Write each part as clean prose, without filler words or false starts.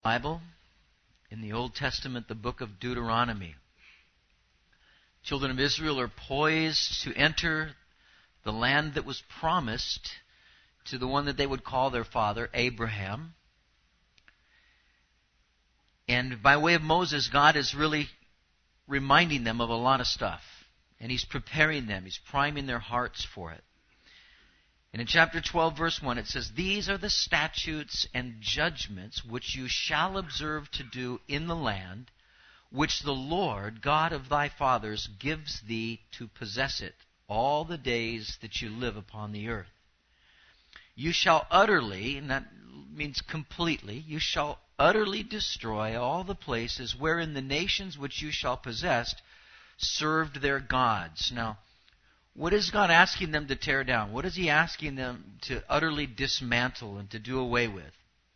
Bible, in the Old Testament, the book of Deuteronomy. Children of Israel are poised to enter the land that was promised to the one that they would call their father, Abraham. And by way of Moses, God is really reminding them of a lot of stuff. And He's preparing them. He's priming their hearts for it. And in chapter 12, verse 1, it says, "These are the statutes and judgments which you shall observe to do in the land, which the Lord, God of thy fathers, gives thee to possess it all the days that you live upon the earth. You shall utterly," and that means completely, "you shall utterly destroy all the places wherein the nations which you shall possess served their gods." Now, what is God asking them to tear down? What is He asking them to utterly dismantle and to do away with?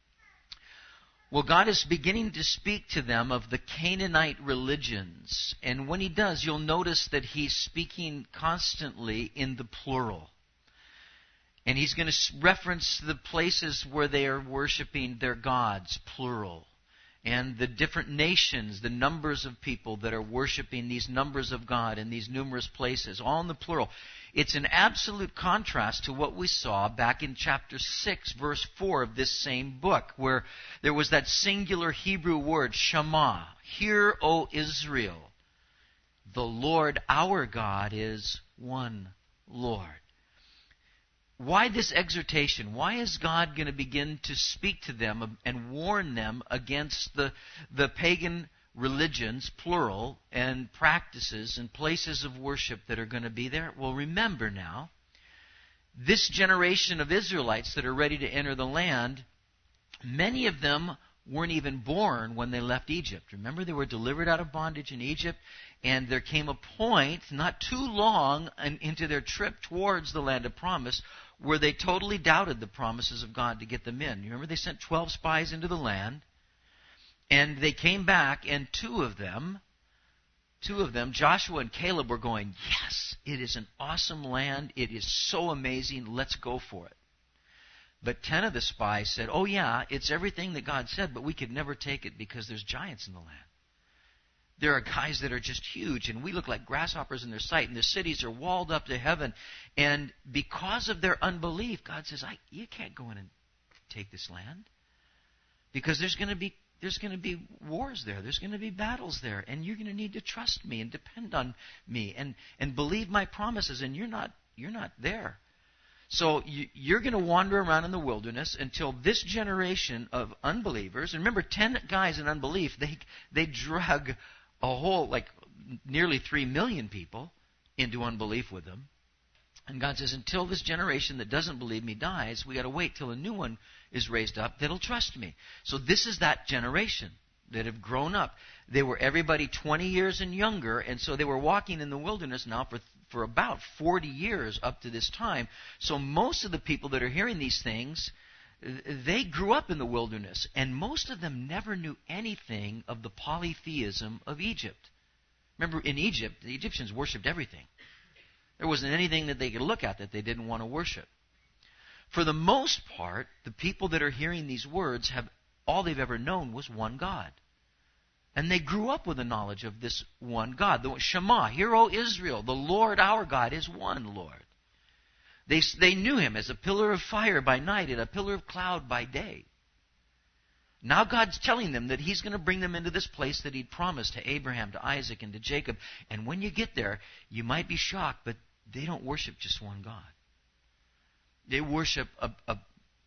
Well, God is beginning to speak to them of the Canaanite religions. And when He does, you'll notice that He's speaking constantly in the plural. And He's going to reference the places where they are worshiping their gods, plural. And the different nations, the numbers of people that are worshiping these numbers of God in these numerous places, all in the plural. It's an absolute contrast to what we saw back in chapter 6, verse 4 of this same book, where there was that singular Hebrew word, Shema. "Hear, O Israel, the Lord our God is one Lord." Why this exhortation? Why is God going to begin to speak to them and warn them against the pagan religions, plural, and practices and places of worship that are going to be there? Well, remember now, this generation of Israelites that are ready to enter the land, many of them weren't even born when they left Egypt. Remember, they were delivered out of bondage in Egypt, and there came a point, not too long into their trip towards the land of promise, where they totally doubted the promises of God to get them in. You remember they sent 12 spies into the land, and they came back, and two of them, Joshua and Caleb, were going, "Yes, it is an awesome land. It is so amazing. Let's go for it." But 10 of the spies said, "Oh yeah, it's everything that God said, but we could never take it because there's giants in the land. There are guys that are just huge, and we look like grasshoppers in their sight, and their cities are walled up to heaven." And because of their unbelief, God says, "You can't go in and take this land, because there's going to be wars there. There's going to be battles there, and you're going to need to trust me and depend on me and believe my promises, and you're not there. So you're going to wander around in the wilderness until this generation of unbelievers," and remember, 10 guys in unbelief, they drug a whole, nearly 3 million people into unbelief with them. And God says, until this generation that doesn't believe me dies, we got to wait till a new one is raised up that'll trust me. So this is that generation that have grown up. They were everybody 20 years and younger, and so they were walking in the wilderness now for about 40 years up to this time. So most of the people that are hearing these things, they grew up in the wilderness, and most of them never knew anything of the polytheism of Egypt. Remember, in Egypt, the Egyptians worshipped everything. There wasn't anything that they could look at that they didn't want to worship. For the most part, the people that are hearing these words all they've ever known was one God. And they grew up with the knowledge of this one God. The Shema, "Hear, O Israel, the Lord our God is one Lord." They knew Him as a pillar of fire by night and a pillar of cloud by day. Now God's telling them that He's going to bring them into this place that He'd promised to Abraham, to Isaac, and to Jacob. And when you get there, you might be shocked, but they don't worship just one God. They worship an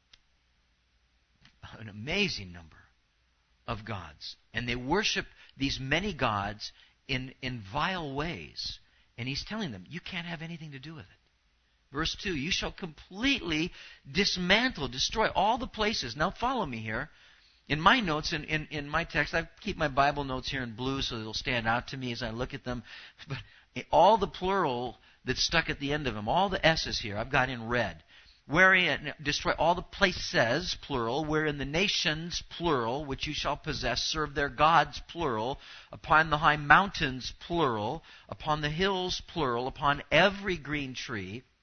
amazing number of gods. And they worship these many gods in vile ways. And He's telling them, you can't have anything to do with it. Verse 2, "You shall completely dismantle, destroy all the places." Now follow me here. In my notes, in my text, I keep my Bible notes here in blue so they'll stand out to me as I look at them. But all the plural that's stuck at the end of them, all the S's here, I've got in red. "Wherein," destroy all the places, plural, "wherein the nations," plural, "which you shall possess, serve their gods," plural, "upon the high mountains," plural, "upon the hills," plural, "upon every green tree,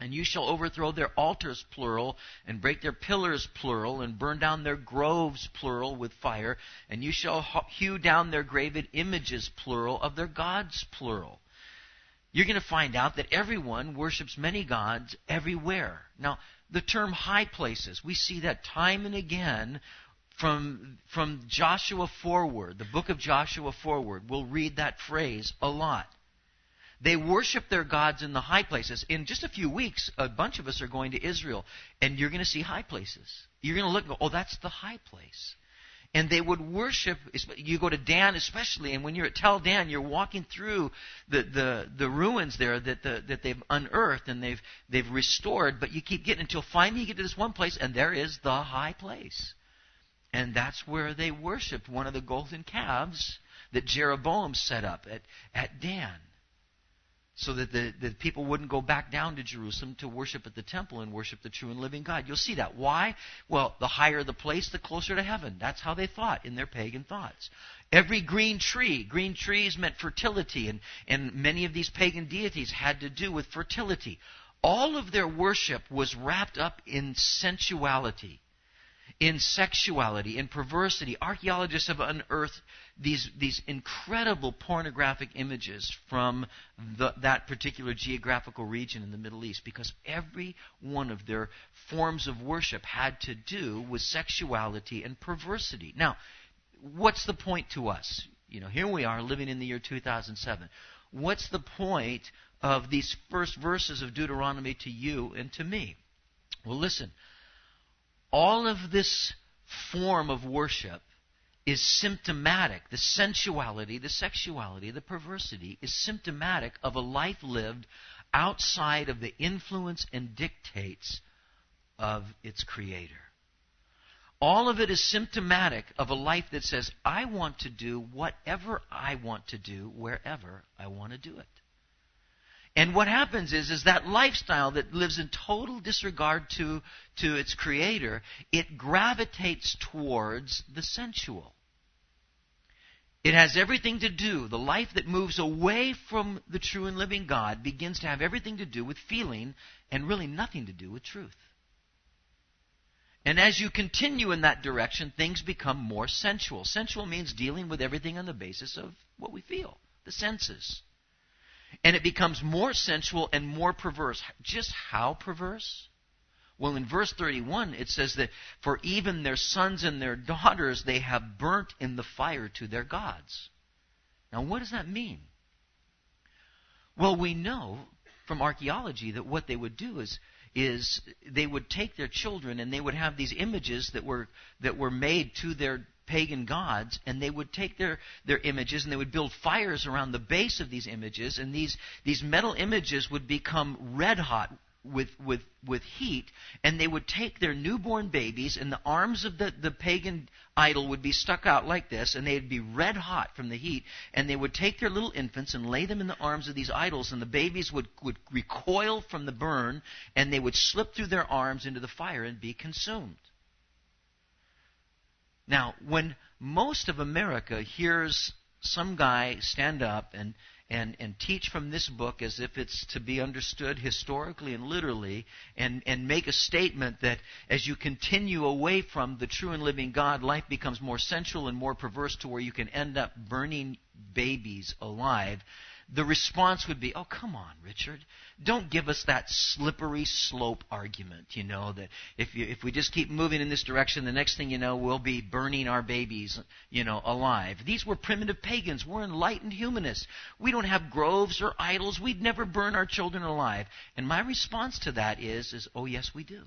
And you shall overthrow their altars, plural, and break their pillars, plural, and burn down their groves, plural, with fire. And you shall hew down their graven images, plural, of their gods, plural. You're going to find out that everyone worships many gods everywhere. Now, the term high places, we see that time and again from Joshua forward, the book of Joshua forward. We'll read that phrase a lot. They worship their gods in the high places. In just a few weeks, a bunch of us are going to Israel, and you're going to see high places. You're going to look and go, oh, that's the high place. And they would worship. You go to Dan especially, and when you're at Tel Dan, you're walking through the ruins there that they've unearthed and they've restored. But you keep getting until finally you get to this one place, and there is the high place. And that's where they worshiped one of the golden calves that Jeroboam set up at Dan, so that the people wouldn't go back down to Jerusalem to worship at the temple and worship the true and living God. You'll see that. Why? Well, the higher the place, the closer to heaven. That's how they thought in their pagan thoughts. Every green trees meant fertility, and many of these pagan deities had to do with fertility. All of their worship was wrapped up in sensuality, in sexuality, in perversity. Archaeologists have unearthed these incredible pornographic images from that particular geographical region in the Middle East, because every one of their forms of worship had to do with sexuality and perversity. Now, what's the point to us? Here we are living in the year 2007. What's the point of these first verses of Deuteronomy to you and to me? Well, listen. All of this form of worship is symptomatic. The sensuality, the sexuality, the perversity is symptomatic of a life lived outside of the influence and dictates of its Creator. All of it is symptomatic of a life that says, I want to do whatever I want to do, wherever I want to do it. And what happens is that lifestyle that lives in total disregard to its Creator, it gravitates towards the sensual. It has everything to do, the life that moves away from the true and living God begins to have everything to do with feeling and really nothing to do with truth. And as you continue in that direction, things become more sensual. Sensual means dealing with everything on the basis of what we feel, the senses. And it becomes more sensual and more perverse. Just how perverse? Well, in verse 31, it says that for even their sons and their daughters they have burnt in the fire to their gods. Now, what does that mean? Well, we know from archaeology that what they would do is they would take their children and they would have these images that were made to their pagan gods, and they would take their images and they would build fires around the base of these images, and these metal images would become red hot with heat, and they would take their newborn babies, and the arms of the pagan idol would be stuck out like this, and they'd be red hot from the heat, and they would take their little infants and lay them in the arms of these idols, and the babies would recoil from the burn, and they would slip through their arms into the fire and be consumed. Now, when most of America hears some guy stand up and teach from this book as if it's to be understood historically and literally, and make a statement that as you continue away from the true and living God, life becomes more sensual and more perverse to where you can end up burning babies alive, the response would be, oh, come on, Richard. Don't give us that slippery slope argument, that if we just keep moving in this direction, the next thing you know, we'll be burning our babies, alive. These were primitive pagans. We're enlightened humanists. We don't have groves or idols. We'd never burn our children alive. And my response to that is oh, yes, we do.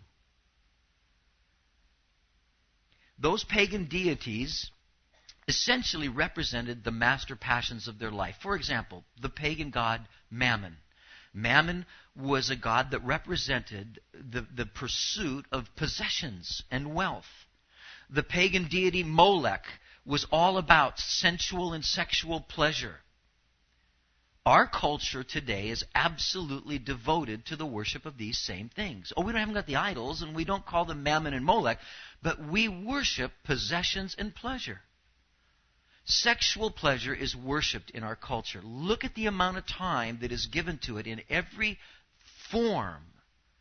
Those pagan deities essentially represented the master passions of their life. For example, the pagan god Mammon. Mammon was a god that represented the pursuit of possessions and wealth. The pagan deity Molech was all about sensual and sexual pleasure. Our culture today is absolutely devoted to the worship of these same things. Oh, we haven't got the idols, and we don't call them Mammon and Molech, but we worship possessions and pleasure. Sexual pleasure is worshipped in our culture. Look at the amount of time that is given to it in every form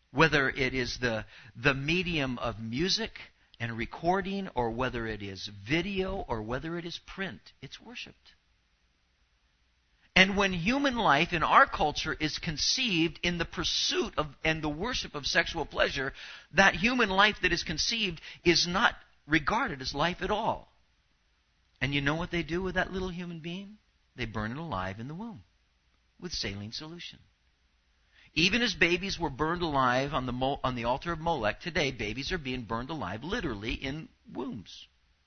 Whether it is the medium of music and recording, or whether it is video, or whether it is print, it's worshipped. And when human life in our culture is conceived in the pursuit of and the worship of sexual pleasure, that human life that is conceived is not regarded as life at all. And you know what they do with that little human being? They burn it alive in the womb with saline solution. Even as babies were burned alive on the altar of Molech, today babies are being burned alive literally in wombs.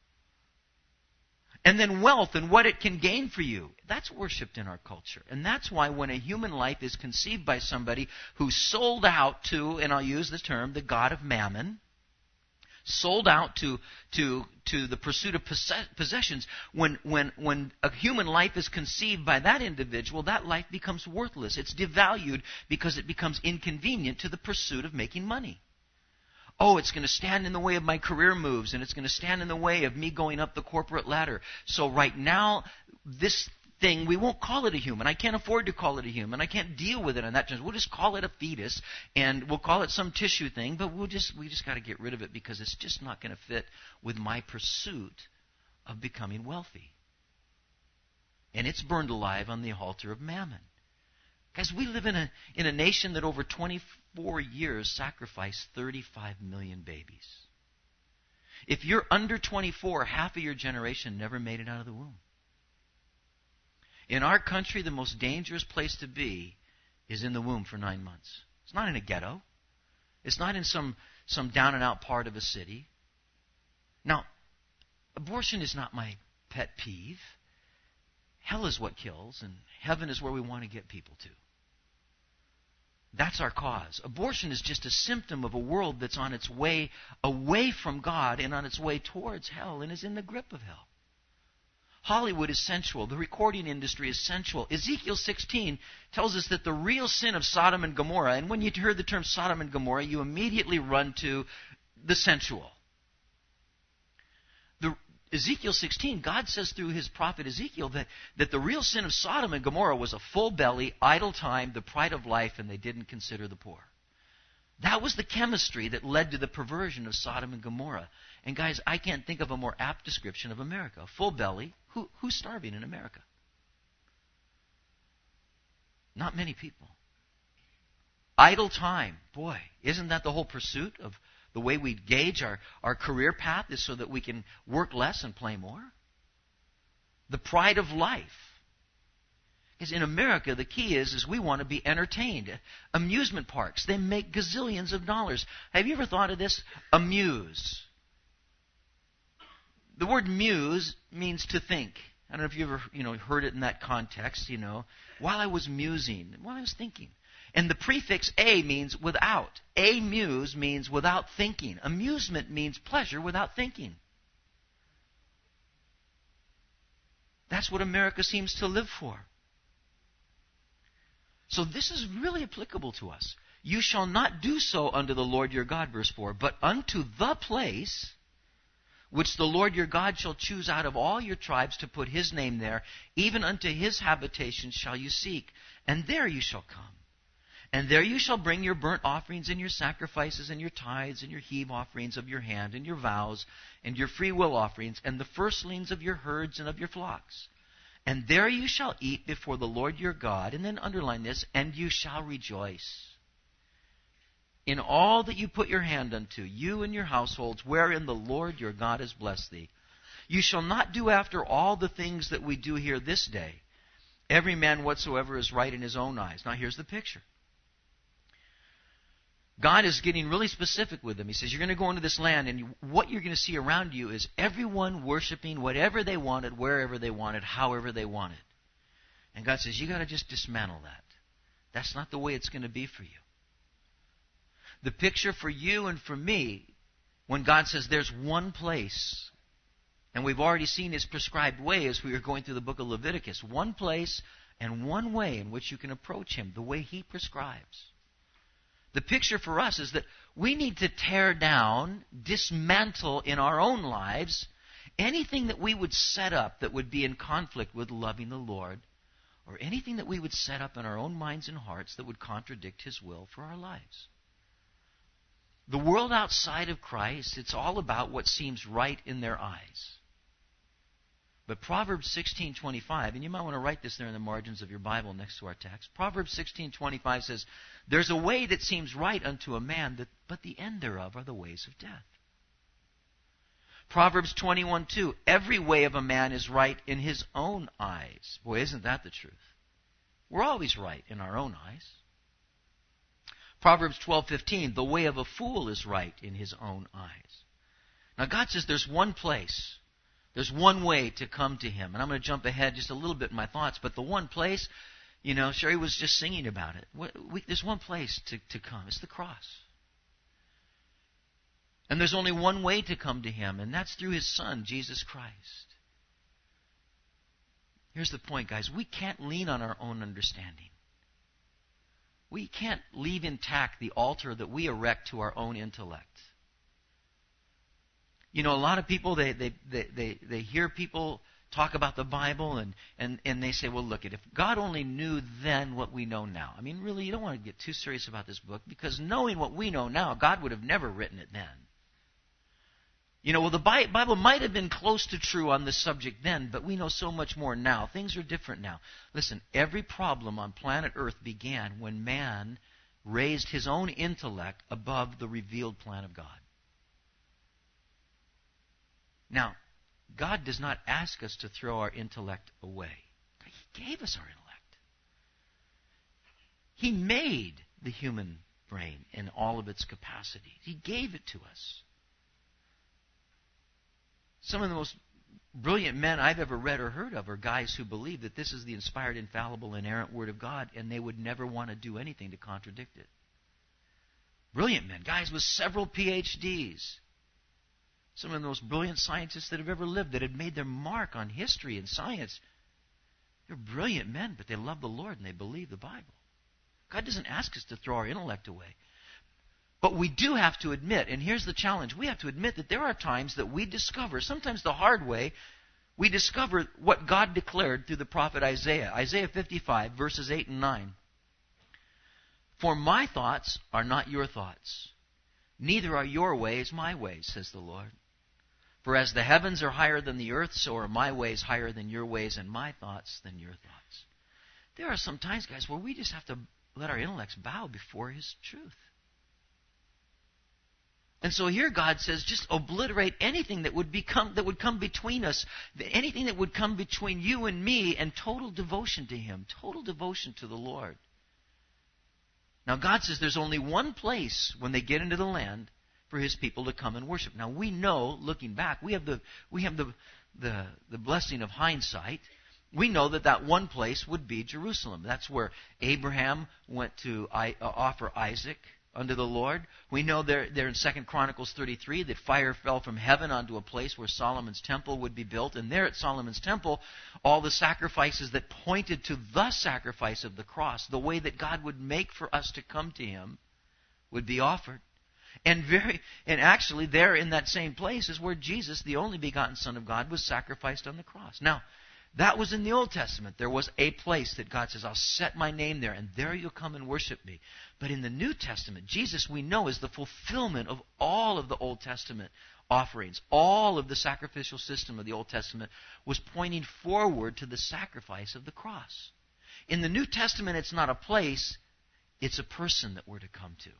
And then wealth and what it can gain for you, that's worshipped in our culture. And that's why when a human life is conceived by somebody who's sold out to, and I'll use this term, the god of mammon, sold out to the pursuit of possessions, when a human life is conceived by that individual, that life becomes worthless. It's devalued because it becomes inconvenient to the pursuit of making money. Oh, it's going to stand in the way of my career moves, and it's going to stand in the way of me going up the corporate ladder. So right now, this thing, we won't call it a human. I can't afford to call it a human. I can't deal with it in that terms. We'll just call it a fetus, and we'll call it some tissue thing, but we just got to get rid of it because it's just not going to fit with my pursuit of becoming wealthy. And it's burned alive on the altar of mammon. Guys, we live in a nation that over 24 years sacrificed 35 million babies. If you're under 24, half of your generation never made it out of the womb. In our country, the most dangerous place to be is in the womb for 9 months. It's not in a ghetto. It's not in some down-and-out part of a city. Now, abortion is not my pet peeve. Hell is what kills, and heaven is where we want to get people to. That's our cause. Abortion is just a symptom of a world that's on its way away from God and on its way towards hell and is in the grip of hell. Hollywood is sensual. The recording industry is sensual. Ezekiel 16 tells us that the real sin of Sodom and Gomorrah, and when you hear the term Sodom and Gomorrah, you immediately run to the sensual. Ezekiel 16, God says through his prophet Ezekiel that the real sin of Sodom and Gomorrah was a full belly, idle time, the pride of life, and they didn't consider the poor. That was the chemistry that led to the perversion of Sodom and Gomorrah. And guys, I can't think of a more apt description of America. Full belly. Who's starving in America? Not many people. Idle time. Boy, isn't that the whole pursuit of the way we gauge our career path is so that we can work less and play more? The pride of life. Because in America, the key is we want to be entertained. Amusement parks, they make gazillions of dollars. Have you ever thought of this? Amuse. The word muse means to think. I don't know if you ever heard it in that context, while I was musing, while I was thinking. And the prefix a means without. Amuse means without thinking. Amusement means pleasure without thinking. That's what America seems to live for. So this is really applicable to us. You shall not do so unto the Lord your God, verse 4, but unto the place which the Lord your God shall choose out of all your tribes to put his name there, even unto his habitation shall you seek, and there you shall come. And there you shall bring your burnt offerings and your sacrifices and your tithes and your heave offerings of your hand and your vows and your freewill offerings and the firstlings of your herds and of your flocks. And there you shall eat before the Lord your God, and then underline this, and you shall rejoice in all that you put your hand unto, you and your households, wherein the Lord your God has blessed thee. You shall not do after all the things that we do here this day. Every man whatsoever is right in his own eyes. Now here's the picture. God is getting really specific with them. He says, you're going to go into this land, and what you're going to see around you is everyone worshiping whatever they wanted, wherever they wanted, however they wanted. And God says, you got to just dismantle that. That's not the way it's going to be for you. The picture for you and for me, when God says there's one place, and we've already seen his prescribed way as we were going through the book of Leviticus, one place and one way in which you can approach him, the way he prescribes. The picture for us is that we need to tear down, dismantle in our own lives anything that we would set up that would be in conflict with loving the Lord, or anything that we would set up in our own minds and hearts that would contradict his will for our lives. The world outside of Christ, it's all about what seems right in their eyes. But Proverbs 16:25, and you might want to write this there in the margins of your Bible next to our text. Proverbs 16:25 says, "There's a way that seems right unto a man, but the end thereof are the ways of death." Proverbs 21:2, "Every way of a man is right in his own eyes." Boy, isn't that the truth? We're always right in our own eyes. Proverbs 12:15, "The way of a fool is right in his own eyes." Now God says there's one place. There's one way to come to Him. And I'm going to jump ahead just a little bit in my thoughts. But the one place, Sherry was just singing about it. There's one place to come. It's the cross. And there's only one way to come to Him, and that's through His Son, Jesus Christ. Here's the point, guys. We can't lean on our own understanding. We can't leave intact the altar that we erect to our own intellect. A lot of people, they hear people talk about the Bible and they say, well, look, if God only knew then what we know now. I mean, really, you don't want to get too serious about this book, because knowing what we know now, God would have never written it then. The Bible might have been close to true on this subject then, but we know so much more now. Things are different now. Listen, every problem on planet Earth began when man raised his own intellect above the revealed plan of God. Now, God does not ask us to throw our intellect away. He gave us our intellect. He made the human brain in all of its capacity. He gave it to us. Some of the most brilliant men I've ever read or heard of are guys who believe that this is the inspired, infallible, inerrant Word of God, and they would never want to do anything to contradict it. Brilliant men, guys with several PhDs. Some of the most brilliant scientists that have ever lived, that had made their mark on history and science. They're brilliant men, but they love the Lord and they believe the Bible. God doesn't ask us to throw our intellect away. But we do have to admit, and here's the challenge, we have to admit that there are times that we discover, sometimes the hard way, we discover what God declared through the prophet Isaiah. Isaiah 55, verses 8 and 9. "For my thoughts are not your thoughts, neither are your ways my ways, says the Lord. For as the heavens are higher than the earth, so are my ways higher than your ways, and my thoughts than your thoughts." There are some times, guys, where we just have to let our intellects bow before His truth. And so here God says, just obliterate anything that would come between us, anything that would come between you and me, and total devotion to Him, total devotion to the Lord. Now God says there's only one place when they get into the land for His people to come and worship. Now we know, looking back, we have the blessing of hindsight. We know that one place would be Jerusalem. That's where Abraham went to offer Isaac unto the Lord. We know there in 2 Chronicles 33 that fire fell from heaven onto a place where Solomon's temple would be built. And there at Solomon's temple, all the sacrifices that pointed to the sacrifice of the cross, the way that God would make for us to come to Him, would be offered. And actually there in that same place is where Jesus, the only begotten Son of God, was sacrificed on the cross. Now, that was in the Old Testament. There was a place that God says, I'll set my name there, and there you'll come and worship me. But in the New Testament, Jesus, we know, is the fulfillment of all of the Old Testament offerings. All of the sacrificial system of the Old Testament was pointing forward to the sacrifice of the cross. In the New Testament, it's not a place, it's a person that we're to come to.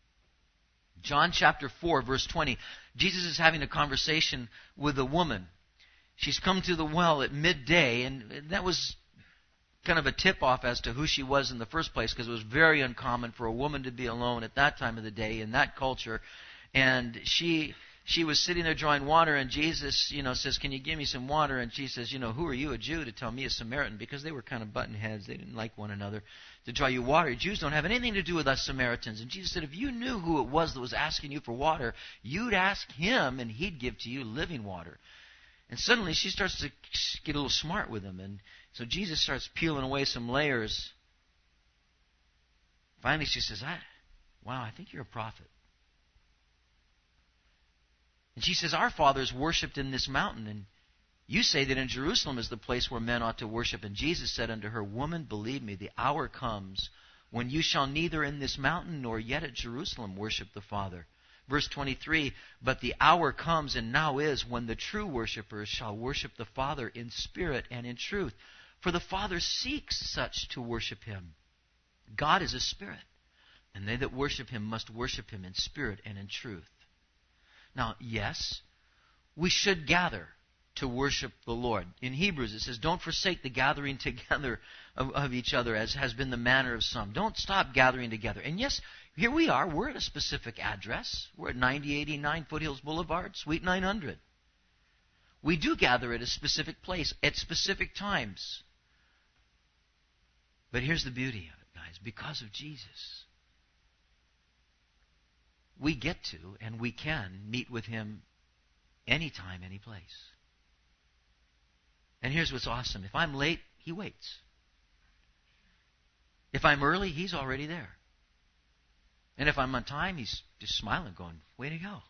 John chapter 4, verse 20, Jesus is having a conversation with a woman. She's come to the well at midday, and that was kind of a tip-off as to who she was in the first place, because it was very uncommon for a woman to be alone at that time of the day in that culture. And she was sitting there drawing water, and Jesus, says, "Can you give me some water?" And she says, "Who are you, a Jew, to tell me, a Samaritan?" Because they were kind of button heads. They didn't like one another. "To draw you water. Jews don't have anything to do with us Samaritans." And Jesus said, if you knew who it was that was asking you for water, you'd ask him, and he'd give to you living water. And suddenly she starts to get a little smart with him. And so Jesus starts peeling away some layers. Finally she says, wow, I think you're a prophet. And she says, our fathers worshipped in this mountain, and you say that in Jerusalem is the place where men ought to worship. And Jesus said unto her, Woman, believe me, the hour comes when you shall neither in this mountain nor yet at Jerusalem worship the Father. Verse 23, but the hour comes and now is when the true worshipers shall worship the Father in spirit and in truth. For the Father seeks such to worship him. God is a spirit, and they that worship him must worship him in spirit and in truth. Now, yes, we should gather to worship the Lord. In Hebrews it says, don't forsake the gathering together of each other, as has been the manner of some. Don't stop gathering together. And yes, here we are. We're at a specific address. We're at 9089 Foothills Boulevard, Suite 900. We do gather at a specific place at specific times. But here's the beauty of it, guys. Because of Jesus, we get to and we can meet with him anytime, any place. And here's what's awesome. If I'm late, he waits. If I'm early, he's already there. And if I'm on time, he's just smiling, going, way to go.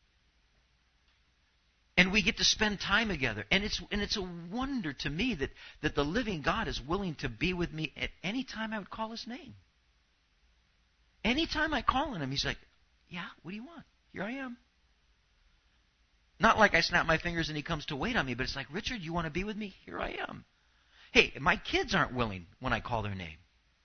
And we get to spend time together. And it's a wonder to me that the living God is willing to be with me at any time I would call his name. Anytime I call on him, he's like, yeah, what do you want? Here I am. Not like I snap my fingers and he comes to wait on me, but it's like, Richard, you want to be with me? Here I am. Hey, my kids aren't willing when I call their name.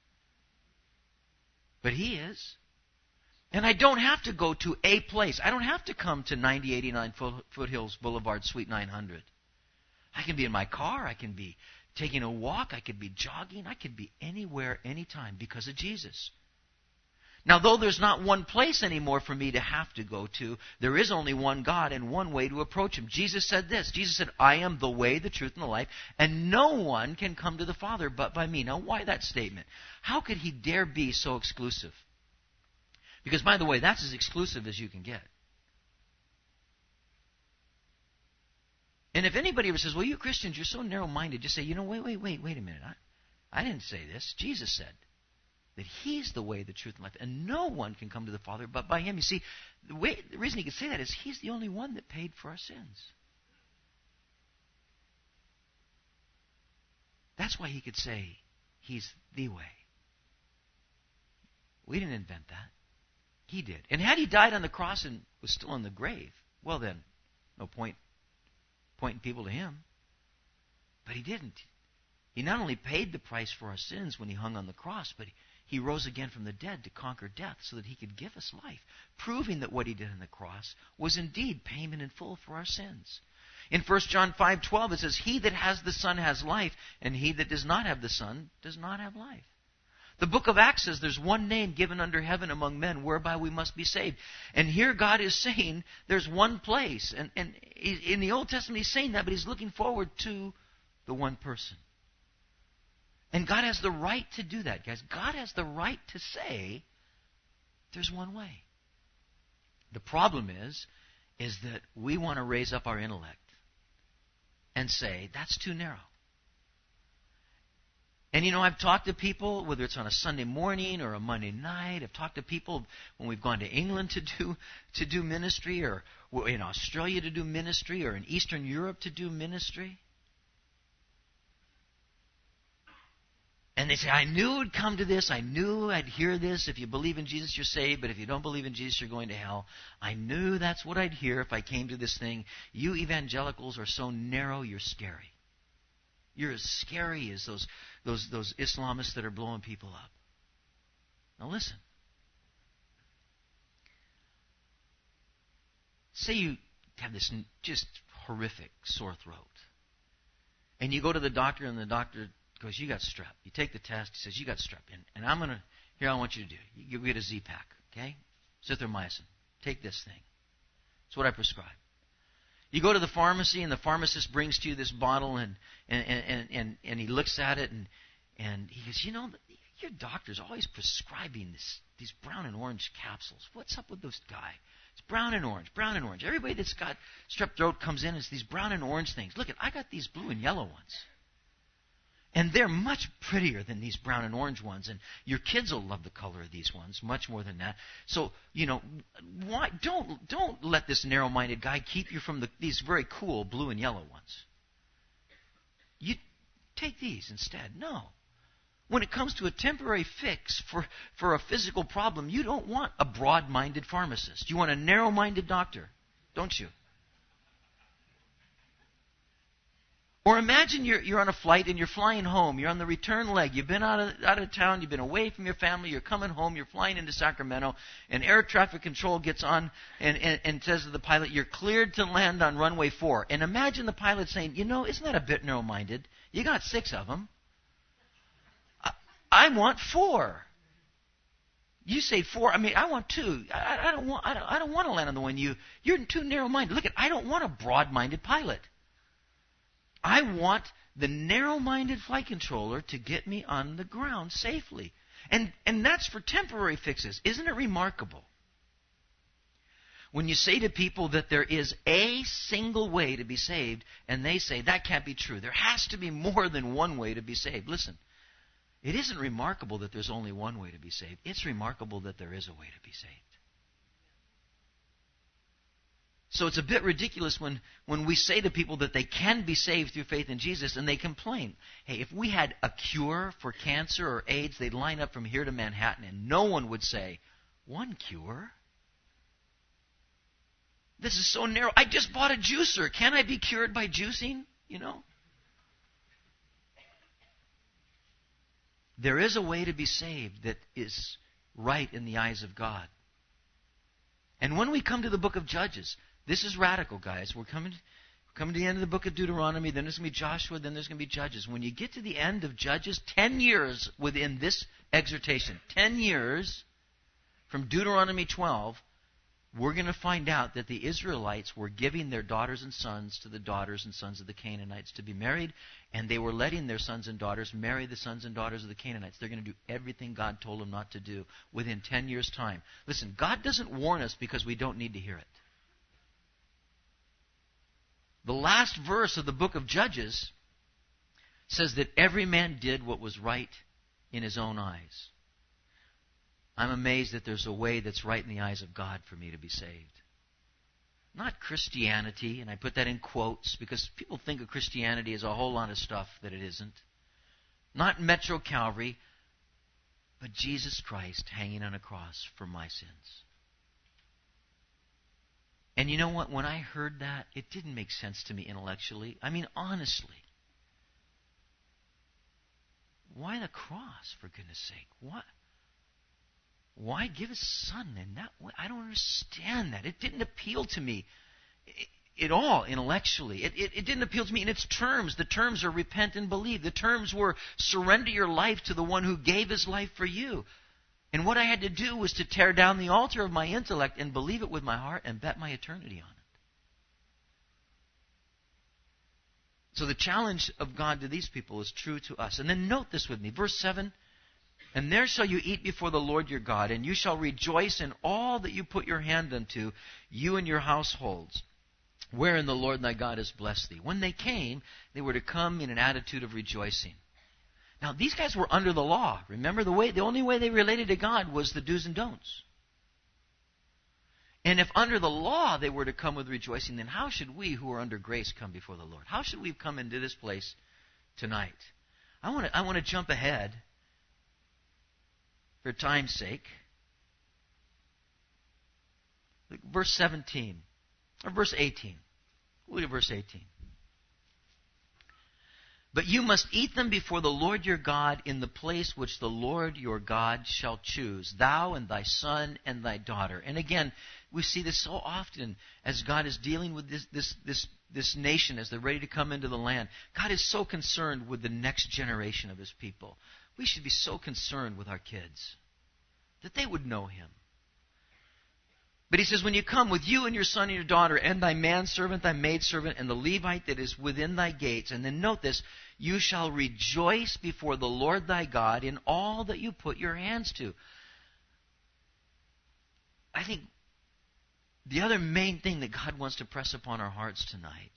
But he is. And I don't have to go to a place. I don't have to come to 9089 Foothills Boulevard, Suite 900. I can be in my car. I can be taking a walk. I could be jogging. I could be anywhere, anytime because of Jesus. Now, though there's not one place anymore for me to have to go to, there is only one God and one way to approach him. Jesus said this. Jesus said, I am the way, the truth, and the life, and no one can come to the Father but by me. Now, why that statement? How could he dare be so exclusive? Because, by the way, that's as exclusive as you can get. And if anybody ever says, well, you Christians, you're so narrow-minded, just say, wait a minute. I didn't say this. Jesus said that he's the way, the truth, and life, and no one can come to the Father but by him. You see, the reason he can say that is he's the only one that paid for our sins. That's why he could say he's the way. We didn't invent that. He did. And had he died on the cross and was still in the grave, well then, no point pointing people to him. But he didn't. He not only paid the price for our sins when he hung on the cross, but he rose again from the dead to conquer death so that he could give us life, proving that what he did on the cross was indeed payment in full for our sins. In 1 John 5:12 it says, he that has the Son has life, and he that does not have the Son does not have life. The book of Acts says there's one name given under heaven among men whereby we must be saved. And here God is saying there's one place. And in the Old Testament he's saying that, but he's looking forward to the one person. And God has the right to do that, guys. God has the right to say there's one way. The problem is that we want to raise up our intellect and say that's too narrow. And I've talked to people, whether it's on a Sunday morning or a Monday night. I've talked to people when we've gone to England to do ministry, or in Australia to do ministry, or in Eastern Europe to do ministry. And they say, I knew it would come to this. I knew I'd hear this. If you believe in Jesus, you're saved. But if you don't believe in Jesus, you're going to hell. I knew that's what I'd hear if I came to this thing. You evangelicals are so narrow, you're scary. You're as scary as those Islamists that are blowing people up. Now listen. Say you have this just horrific sore throat. And you go to the doctor, and the doctor goes, you got strep. You take the test. He says, you got strep. And here I want you to do. You get a Z-Pak, okay? Zithromycin. Take this thing. It's what I prescribe. You go to the pharmacy, and the pharmacist brings to you this bottle, and he looks at it, and he goes, your doctor's always prescribing these brown and orange capsules. What's up with this guy? It's brown and orange, brown and orange. Everybody that's got strep throat comes in, it's these brown and orange things. Look, I got these blue and yellow ones. And they're much prettier than these brown and orange ones. And your kids will love the color of these ones much more than that. So, why don't let this narrow-minded guy keep you from these very cool blue and yellow ones. You take these instead. No. When it comes to a temporary fix for a physical problem, you don't want a broad-minded pharmacist. You want a narrow-minded doctor, don't you? Or imagine you're on a flight and you're flying home. You're on the return leg. You've been out of town. You've been away from your family. You're coming home. You're flying into Sacramento. And air traffic control gets on and says to the pilot, you're cleared to land on runway 4. And imagine the pilot saying, isn't that a bit narrow-minded? You got 6 of them. I want 4. You say 4. I mean, I want 2. I don't want to land on the one you're too narrow-minded. Look, I don't want a broad-minded pilot. I want the narrow-minded flight controller to get me on the ground safely. And that's for temporary fixes. Isn't it remarkable? When you say to people that there is a single way to be saved, and they say, that can't be true. There has to be more than one way to be saved. Listen, it isn't remarkable that there's only one way to be saved. It's remarkable that there is a way to be saved. So it's a bit ridiculous when we say to people that they can be saved through faith in Jesus and they complain. Hey, if we had a cure for cancer or AIDS, they'd line up from here to Manhattan and no one would say, one cure? This is so narrow. I just bought a juicer. Can I be cured by juicing? There is a way to be saved that is right in the eyes of God. And when we come to the book of Judges, this is radical, guys. We're coming to the end of the book of Deuteronomy, then there's going to be Joshua, then there's going to be Judges. When you get to the end of Judges, 10 years within this exhortation, 10 years from Deuteronomy 12, we're going to find out that the Israelites were giving their daughters and sons to the daughters and sons of the Canaanites to be married, and they were letting their sons and daughters marry the sons and daughters of the Canaanites. They're going to do everything God told them not to do within 10 years' time. Listen, God doesn't warn us because we don't need to hear it. The last verse of the book of Judges says that every man did what was right in his own eyes. I'm amazed that there's a way that's right in the eyes of God for me to be saved. Not Christianity, and I put that in quotes because people think of Christianity as a whole lot of stuff that it isn't. Not Metro Calvary, but Jesus Christ hanging on a cross for my sins. And you know what? When I heard that, it didn't make sense to me intellectually. I mean, honestly. Why the cross, for goodness sake? What? Why give his son in that way? I don't understand that. It didn't appeal to me at all intellectually. It didn't appeal to me in its terms. The terms are repent and believe. The terms were surrender your life to the one who gave his life for you. And what I had to do was to tear down the altar of my intellect and believe it with my heart and bet my eternity on it. So the challenge of God to these people is true to us. And then note this with me. Verse 7, and there shall you eat before the Lord your God, and you shall rejoice in all that you put your hand unto, you and your households, wherein the Lord thy God has blessed thee. When they came, they were to come in an attitude of rejoicing. Now, these guys were under the law. Remember, the only way they related to God was the do's and don'ts. And if under the law they were to come with rejoicing, then how should we who are under grace come before the Lord? How should we come into this place tonight? I want to jump ahead for time's sake. Look, verse 17, or verse 18. Look at verse 18. But you must eat them before the Lord your God in the place which the Lord your God shall choose, thou and thy son and thy daughter. And again, we see this so often as God is dealing with this nation as they're ready to come into the land. God is so concerned with the next generation of his people. We should be so concerned with our kids that they would know him. But he says, when you come with you and your son and your daughter and thy manservant, thy maidservant, and the Levite that is within thy gates, and then note this, you shall rejoice before the Lord thy God in all that you put your hands to. I think the other main thing that God wants to press upon our hearts tonight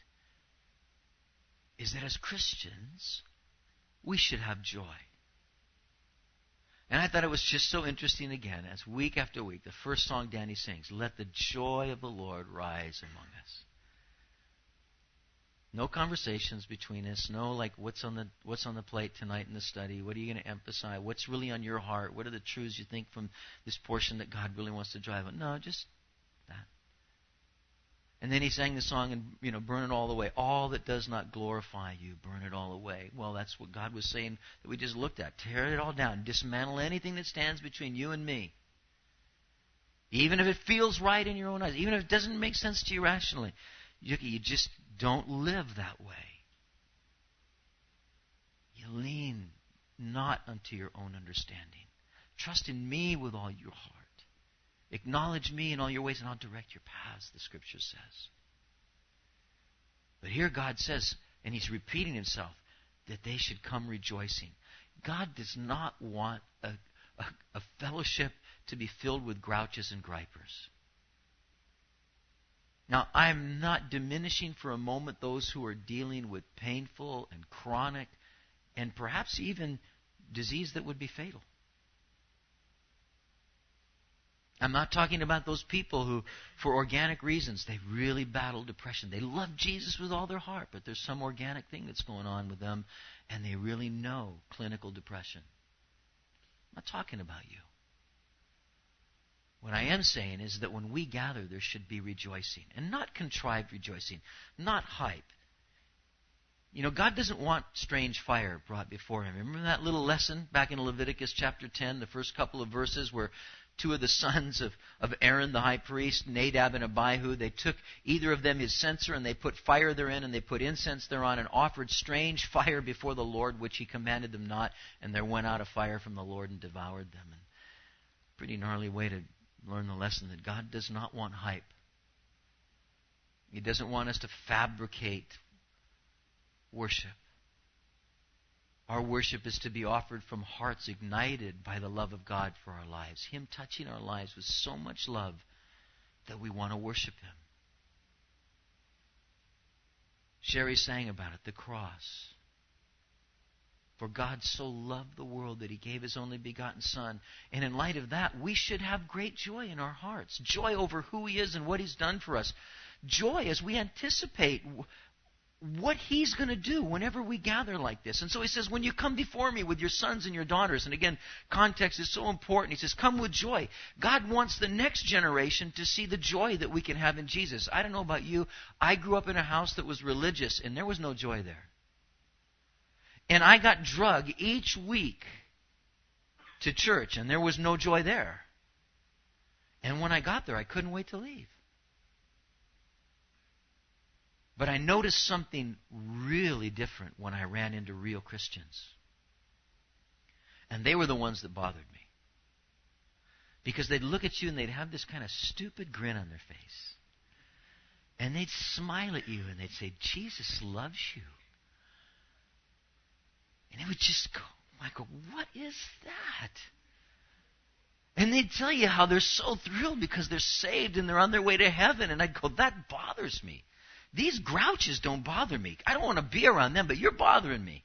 is that as Christians, we should have joy. And I thought it was just so interesting again, as week after week, the first song Danny sings, let the joy of the Lord rise among us. No conversations between us. No, like, what's on the plate tonight in the study? What are you going to emphasize? What's really on your heart? What are the truths you think from this portion that God really wants to drive on? No, just that. And then he sang the song and, burn it all away. All that does not glorify you, burn it all away. Well, that's what God was saying that we just looked at. Tear it all down. Dismantle anything that stands between you and me. Even if it feels right in your own eyes. Even if it doesn't make sense to you rationally. You just don't live that way. You lean not unto your own understanding. Trust in me with all your heart. Acknowledge me in all your ways, and I'll direct your paths, the Scripture says. But here God says, and he's repeating himself, that they should come rejoicing. God does not want a fellowship to be filled with grouches and gripers. Now, I'm not diminishing for a moment those who are dealing with painful and chronic and perhaps even disease that would be fatal. I'm not talking about those people who, for organic reasons, they really battle depression. They love Jesus with all their heart, but there's some organic thing that's going on with them, and they really know clinical depression. I'm not talking about you. What I am saying is that when we gather, there should be rejoicing, and not contrived rejoicing, not hype. God doesn't want strange fire brought before him. Remember that little lesson back in Leviticus chapter 10, the first couple of verses where two of the sons of Aaron, the high priest, Nadab and Abihu, they took either of them his censer and they put fire therein and they put incense thereon and offered strange fire before the Lord, which he commanded them not, and there went out a fire from the Lord and devoured them. And pretty gnarly way to learn the lesson that God does not want hype. He doesn't want us to fabricate worship. Our worship is to be offered from hearts ignited by the love of God for our lives. Him touching our lives with so much love that we want to worship him. Sherry sang about it, the cross. For God so loved the world that he gave his only begotten Son. And in light of that, we should have great joy in our hearts. Joy over who he is and what he's done for us. Joy as we anticipate what he's going to do whenever we gather like this. And so he says, when you come before me with your sons and your daughters, and again, context is so important. He says, come with joy. God wants the next generation to see the joy that we can have in Jesus. I don't know about you. I grew up in a house that was religious, and there was no joy there. And I got drugged each week to church, and there was no joy there. And when I got there, I couldn't wait to leave. But I noticed something really different when I ran into real Christians. And they were the ones that bothered me. Because they'd look at you and they'd have this kind of stupid grin on their face. And they'd smile at you and they'd say, Jesus loves you. And it would just go, Michael, what is that? And they'd tell you how they're so thrilled because they're saved and they're on their way to heaven. And I'd go, that bothers me. These grouches don't bother me. I don't want to be around them, but you're bothering me.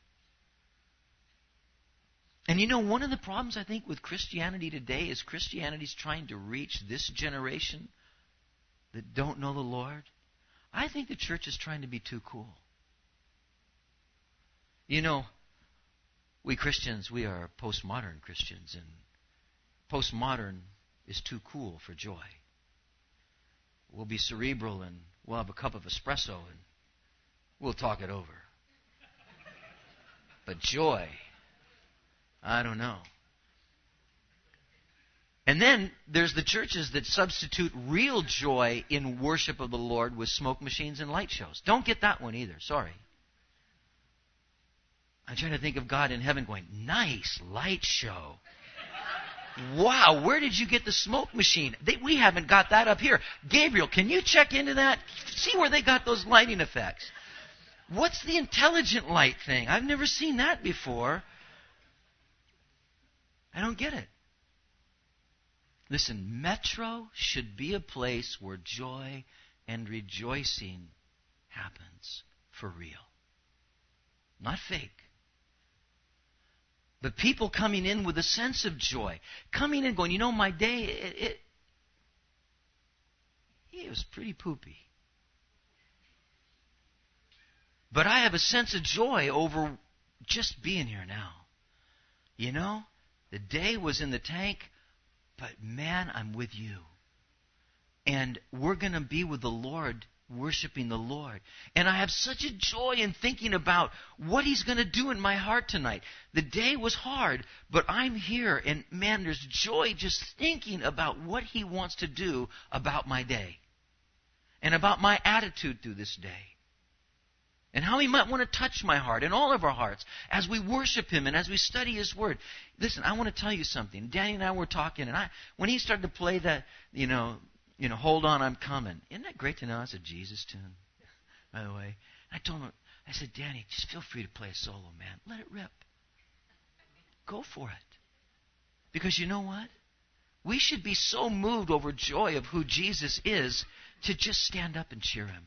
And one of the problems I think with Christianity today is Christianity's trying to reach this generation that don't know the Lord. I think the church is trying to be too cool. We Christians, we are postmodern Christians, and postmodern is too cool for joy. We'll be cerebral and we'll have a cup of espresso and we'll talk it over. But joy, I don't know. And then there's the churches that substitute real joy in worship of the Lord with smoke machines and light shows. Don't get that one either, sorry. I'm trying to think of God in heaven going, nice light show. Wow, where did you get the smoke machine? We haven't got that up here. Gabriel, can you check into that? See where they got those lighting effects. What's the intelligent light thing? I've never seen that before. I don't get it. Listen, Metro should be a place where joy and rejoicing happens for real. Not fake. But people coming in with a sense of joy. Coming in going, my day, it was pretty poopy. But I have a sense of joy over just being here now. You know, the day was in the tank, but man, I'm with you. And we're going to be with the Lord, worshiping the Lord. And I have such a joy in thinking about what He's going to do in my heart tonight. The day was hard, but I'm here. And man, there's joy just thinking about what He wants to do about my day. And about my attitude through this day. And how He might want to touch my heart and all of our hearts as we worship Him and as we study His Word. Listen, I want to tell you something. Danny and I were talking, and when he started to play that, Hold On, I'm Coming. Isn't that great to know? It's a Jesus tune, by the way. I told him, I said, Danny, just feel free to play a solo, man. Let it rip. Go for it. Because you know what? We should be so moved over joy of who Jesus is to just stand up and cheer Him.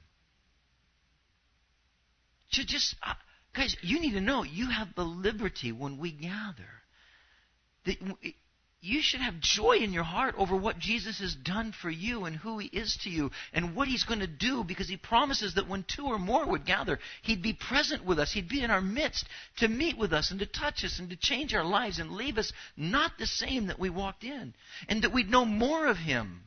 Guys, you need to know you have the liberty when we gather. That you should have joy in your heart over what Jesus has done for you and who He is to you and what He's going to do, because He promises that when two or more would gather, He'd be present with us. He'd be in our midst to meet with us and to touch us and to change our lives and leave us not the same that we walked in, and that we'd know more of Him.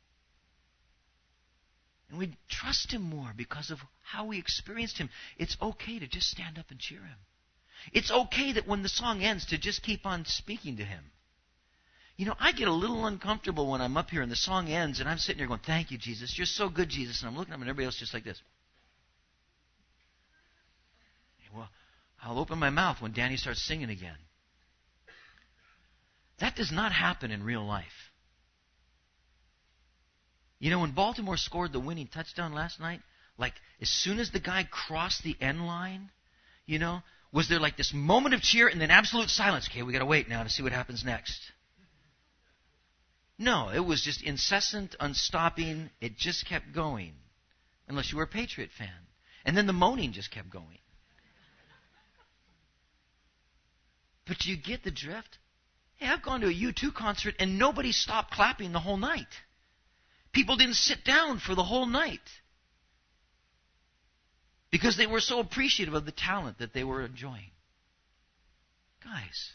And we'd trust Him more because of how we experienced Him. It's okay to just stand up and cheer Him. It's okay that when the song ends to just keep on speaking to Him. You know, I get a little uncomfortable when I'm up here and the song ends and I'm sitting here going, thank you, Jesus. You're so good, Jesus. And I'm looking at Him and everybody else just like this. Well, I'll open my mouth when Danny starts singing again. That does not happen in real life. You know, when Baltimore scored the winning touchdown last night, like as soon as the guy crossed the end line, was there like this moment of cheer and then absolute silence? Okay, we got to wait now to see what happens next. No, it was just incessant, unstopping. It just kept going, unless you were a Patriot fan. And then the moaning just kept going. But you get the drift? Hey, I've gone to a U2 concert and nobody stopped clapping the whole night. People didn't sit down for the whole night because they were so appreciative of the talent that they were enjoying. Guys,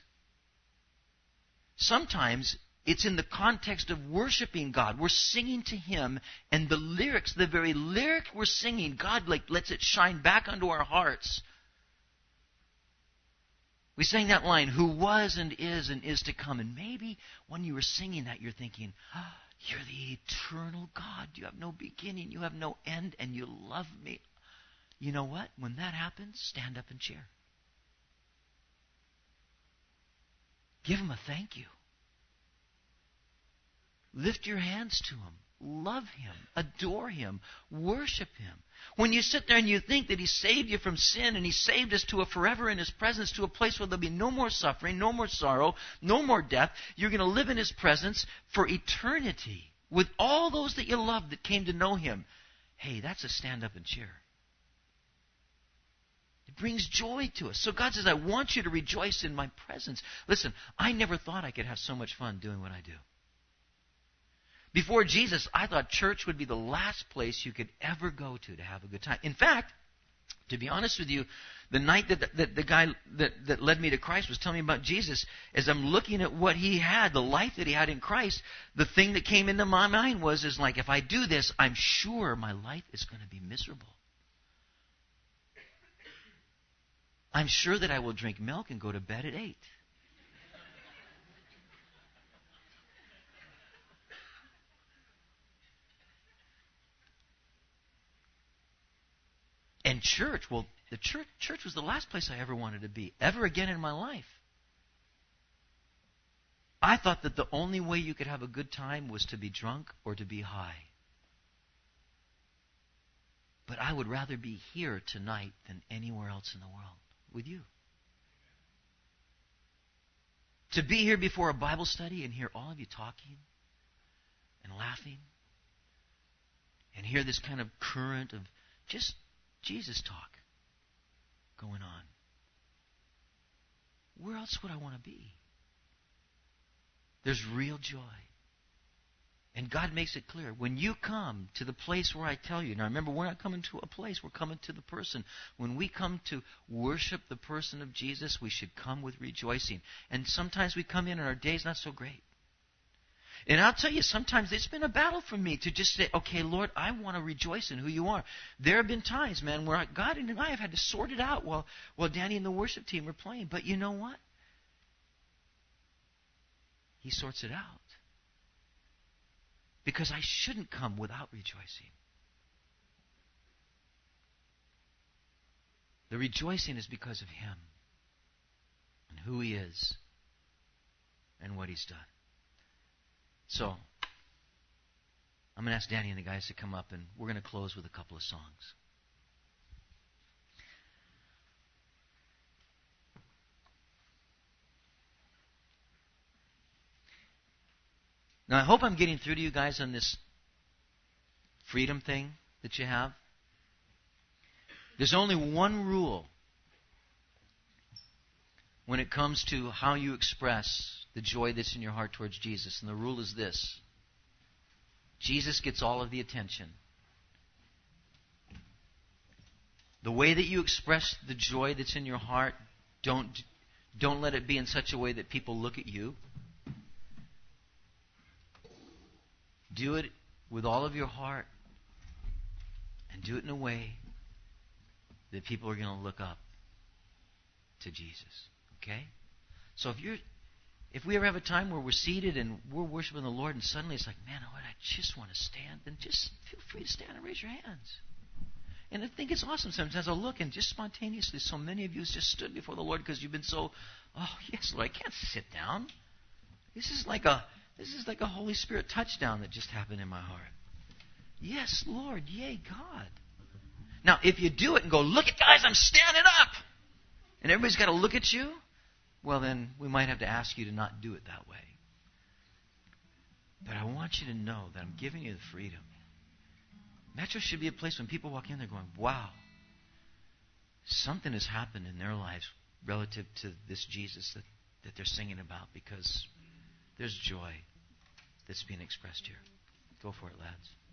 sometimes it's in the context of worshiping God. We're singing to Him, and the lyrics, the very lyric we're singing, God lets it shine back onto our hearts. We sang that line, who was and is to come. And maybe when you were singing that, you're thinking, you're the eternal God. You have no beginning. You have no end. And you love me. You know what? When that happens, stand up and cheer. Give Him a thank you. Lift your hands to Him. Love Him. Adore Him. Worship Him. When you sit there and you think that He saved you from sin and He saved us to a forever in His presence, to a place where there'll be no more suffering, no more sorrow, no more death, you're going to live in His presence for eternity with all those that you love that came to know Him. Hey, that's a stand up and cheer. It brings joy to us. So God says, I want you to rejoice in my presence. Listen, I never thought I could have so much fun doing what I do. Before Jesus, I thought church would be the last place you could ever go to have a good time. In fact, to be honest with you, the night that the guy that led me to Christ was telling me about Jesus, as I'm looking at what he had, the life that he had in Christ, the thing that came into my mind was like, if I do this, I'm sure my life is going to be miserable. I'm sure that I will drink milk and go to bed at 8. And church, well, the church was the last place I ever wanted to be, ever again in my life. I thought that the only way you could have a good time was to be drunk or to be high. But I would rather be here tonight than anywhere else in the world with you. To be here before a Bible study and hear all of you talking and laughing and hear this kind of current of just Jesus talk going on. Where else would I want to be? There's real joy. And God makes it clear. When you come to the place where I tell you, now remember, we're not coming to a place, we're coming to the person. When we come to worship the person of Jesus, we should come with rejoicing. And sometimes we come in and our day's not so great. And I'll tell you, sometimes it's been a battle for me to just say, okay, Lord, I want to rejoice in who you are. There have been times, man, where God and I have had to sort it out while Danny and the worship team are playing. But you know what? He sorts it out. Because I shouldn't come without rejoicing. The rejoicing is because of Him and who He is and what He's done. So, I'm going to ask Danny and the guys to come up, and we're going to close with a couple of songs. Now, I hope I'm getting through to you guys on this freedom thing that you have. There's only one rule when it comes to how you express the joy that's in your heart towards Jesus. And the rule is this: Jesus gets all of the attention. The way that you express the joy that's in your heart, don't let it be in such a way that people look at you. Do it with all of your heart, and do it in a way that people are going to look up to Jesus. Okay? So if we ever have a time where we're seated and we're worshiping the Lord, and suddenly it's like, man, I just want to stand, then just feel free to stand and raise your hands. And I think it's awesome. Sometimes I'll look, and just spontaneously, so many of you just stood before the Lord because you've been so, oh yes, Lord, I can't sit down. This is like a Holy Spirit touchdown that just happened in my heart. Yes, Lord, yay, God. Now, if you do it and go, look at guys, I'm standing up, and everybody's got to look at you, well, then we might have to ask you to not do it that way. But I want you to know that I'm giving you the freedom. Metro should be a place when people walk in, they're going, wow, something has happened in their lives relative to this Jesus that they're singing about, because there's joy that's being expressed here. Go for it, lads.